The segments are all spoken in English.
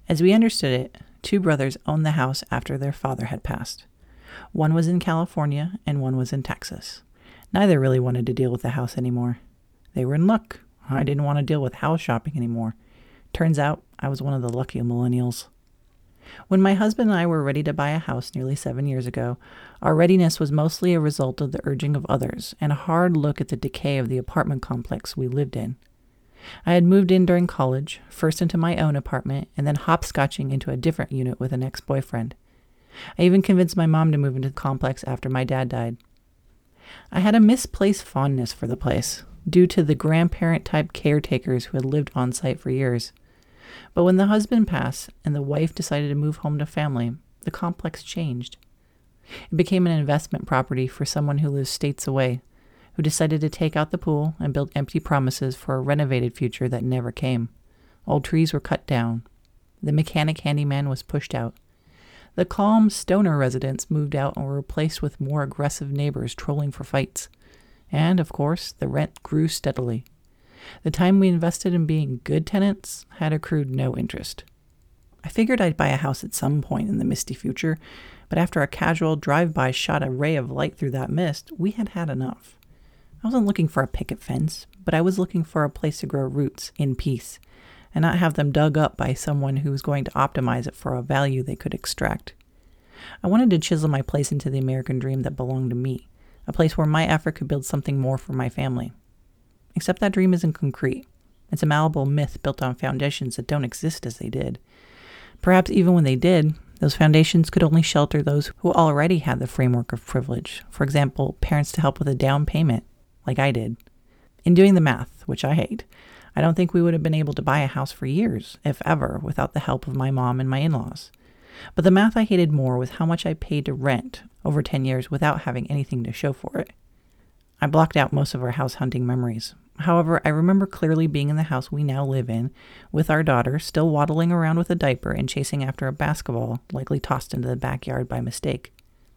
As we understood it, two brothers owned the house after their father had passed. One was in California and one was in Texas. Neither really wanted to deal with the house anymore. They were in luck. I didn't want to deal with house shopping anymore. Turns out I was one of the lucky millennials. When my husband and I were ready to buy a house nearly 7 years ago, our readiness was mostly a result of the urging of others and a hard look at the decay of the apartment complex we lived in. I had moved in during college, first into my own apartment, and then hopscotching into a different unit with an ex-boyfriend. I even convinced my mom to move into the complex after my dad died. I had a misplaced fondness for the place, due to the grandparent-type caretakers who had lived on site for years. But when the husband passed and the wife decided to move home to family, the complex changed. It became an investment property for someone who lives states away, who decided to take out the pool and build empty promises for a renovated future that never came. Old trees were cut down. The mechanic handyman was pushed out. The calm stoner residents moved out and were replaced with more aggressive neighbors trolling for fights. And, of course, the rent grew steadily. The time we invested in being good tenants had accrued no interest. I figured I'd buy a house at some point in the misty future, but after a casual drive-by shot a ray of light through that mist, we had had enough. I wasn't looking for a picket fence, but I was looking for a place to grow roots in peace, and not have them dug up by someone who was going to optimize it for a value they could extract. I wanted to chisel my place into the American dream that belonged to me, a place where my effort could build something more for my family. Except that dream isn't concrete. It's a malleable myth built on foundations that don't exist as they did. Perhaps even when they did, those foundations could only shelter those who already had the framework of privilege. For example, parents to help with a down payment, like I did. In doing the math, which I hate, I don't think we would have been able to buy a house for years, if ever, without the help of my mom and my in-laws. But the math I hated more was how much I paid to rent over 10 years without having anything to show for it. I blocked out most of our house hunting memories. However, I remember clearly being in the house we now live in, with our daughter still waddling around with a diaper and chasing after a basketball, likely tossed into the backyard by mistake.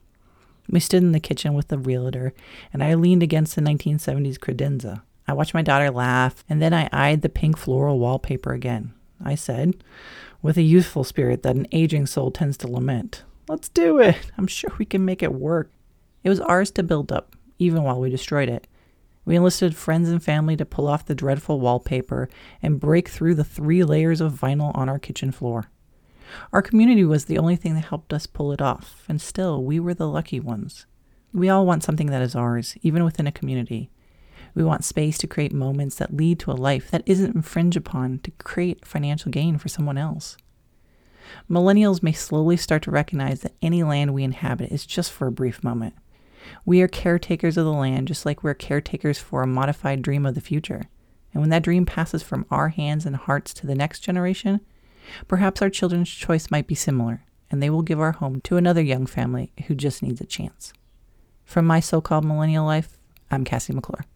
We stood in the kitchen with the realtor, and I leaned against the 1970s credenza. I watched my daughter laugh, and then I eyed the pink floral wallpaper again. I said, with a youthful spirit that an aging soul tends to lament, "Let's do it. I'm sure we can make it work." It was ours to build up, even while we destroyed it. We enlisted friends and family to pull off the dreadful wallpaper and break through the 3 layers of vinyl on our kitchen floor. Our community was the only thing that helped us pull it off, and still, we were the lucky ones. We all want something that is ours, even within a community. We want space to create moments that lead to a life that isn't infringed upon to create financial gain for someone else. Millennials may slowly start to recognize that any land we inhabit is just for a brief moment. We are caretakers of the land just like we're caretakers for a modified dream of the future. And when that dream passes from our hands and hearts to the next generation, perhaps our children's choice might be similar, and they will give our home to another young family who just needs a chance. From my so-called millennial life, I'm Cassie McClure.